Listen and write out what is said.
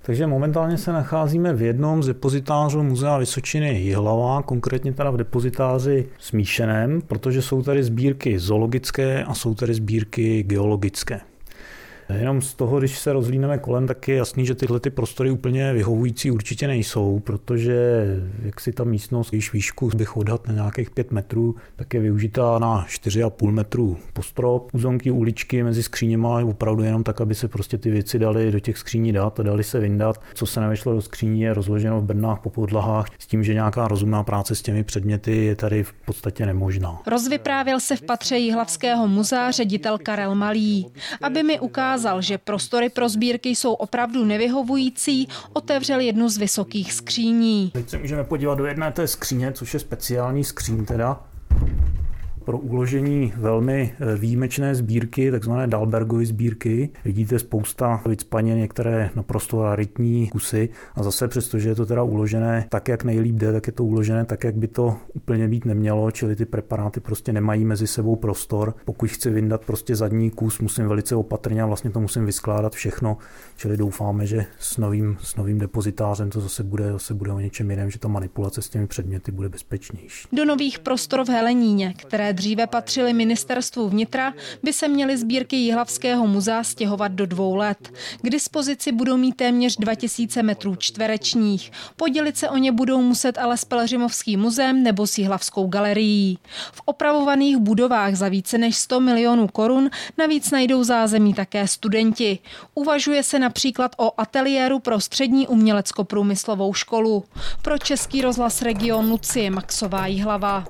Takže momentálně se nacházíme v jednom z depozitářů Muzea Vysočiny Jihlava, konkrétně teda v depozitáři smíšeném, protože jsou tady sbírky zoologické a jsou tady sbírky geologické. Jenom z toho, když se rozhlídneme kolem, tak je jasný, že tyhle ty prostory úplně vyhovující určitě nejsou, protože jak si ta místnost, když výšku bych odhad na nějakých 5 metrů, tak je využitá na 4,5 metru po strop. Uzonky uličky mezi skříněma je opravdu jenom tak, aby se prostě ty věci daly do těch skříní dát a dali se vyndat. Co se nevešlo do skříní, je rozloženo v brnách po podlahách s tím, že nějaká rozumná práce s těmi předměty je tady v podstatě nemožná. Rozvyprávěl se v patře Jihlavského muzea ředitel Karel Malý. Aby mi ukázal, že prostory pro sbírky jsou opravdu nevyhovující, otevřel jednu z vysokých skříní. Teď se můžeme podívat do jedné té skříně, což je speciální skříň teda pro uložení velmi výjimečné sbírky, takzvané Dalbergovy sbírky. Vidíte spousta vycpaně, některé naprosto raritní kusy a zase přestože je to teda uložené tak, jak nejlíp jde, tak je to uložené tak, jak by to úplně být nemělo, čili ty preparáty prostě nemají mezi sebou prostor. Pokud chci vyndat prostě zadní kus, musím velice opatrně a vlastně to musím vyskládat všechno, čili doufáme, že s novým depozitářem to zase bude o něčem jiném, že ta manipulace s těmi předměty bude bezpečnější. Do nových prostor v Heleníně, které dříve patřily ministerstvu vnitra, by se měly sbírky Jihlavského muzea stěhovat do 2 let. K dispozici budou mít téměř 2000 metrů čtverečních. Podělit se o ně budou muset ale s Pelhřimovským muzeem nebo s Jihlavskou galerií. V opravovaných budovách za více než 100 milionů korun navíc najdou zázemí také studenti. Uvažuje se například o ateliéru pro střední umělecko-průmyslovou školu. Pro Český rozhlas Region Lucie Maxová, Jihlava.